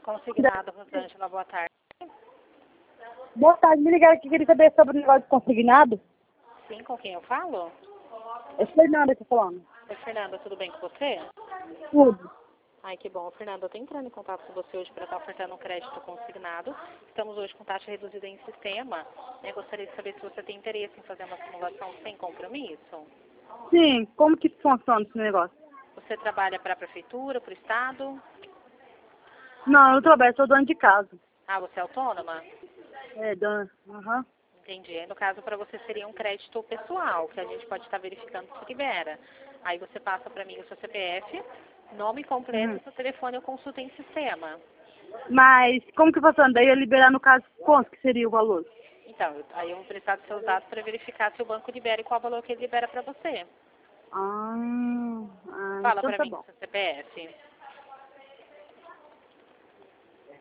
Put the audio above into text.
Consignado, Rosângela, boa tarde. Boa tarde, me ligaram aqui, queria saber sobre o negócio de consignado. Sim, com quem eu falo? É Fernanda que tá falando. Oi, Fernanda, tudo bem com você? Tudo. Ai, que bom. Fernanda, eu tô entrando em contato com você hoje para estar ofertando um crédito consignado. Estamos hoje com taxa reduzida em sistema. Eu gostaria de saber se você tem interesse em fazer uma simulação sem compromisso. Sim, como que funciona esse negócio? Você trabalha para a prefeitura, para o estado? Não, eu trabalho, sou dona de casa. Ah, você é autônoma? É, dona. Aham. Entendi. Aí, no caso, para você seria um crédito pessoal, que a gente pode estar verificando se libera. Aí você passa para mim o seu CPF, nome completo, seu telefone eu consulto em sistema. Mas como que funciona? Daí eu liberar no caso, quanto que seria o valor? Então, aí eu vou precisar dos seus dados para verificar se o banco libera e qual valor que ele libera para você. Ah, Fala então para tá mim bom. o seu CPF.